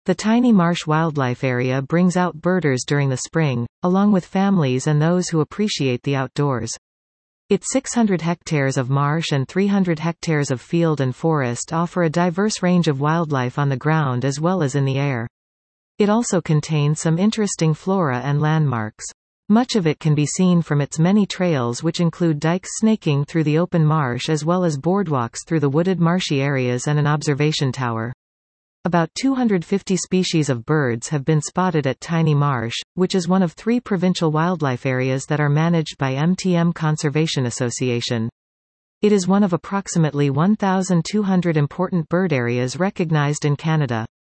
The Tiny Marsh Wildlife Area brings out birders during the spring, along with families and those who appreciate the outdoors. Its 600 hectares of marsh and 300 hectares of field and forest offer a diverse range of wildlife on the ground as well as in the air. It also contains some interesting flora and landmarks. Much of it can be seen from its many trails, which include dikes snaking through the open marsh as well as boardwalks through the wooded marshy areas and an observation tower. About 250 species of birds have been spotted at Tiny Marsh, which is one of 3 provincial wildlife areas that are managed by MTM Conservation Association. It is one of approximately 1,200 important bird areas recognized in Canada.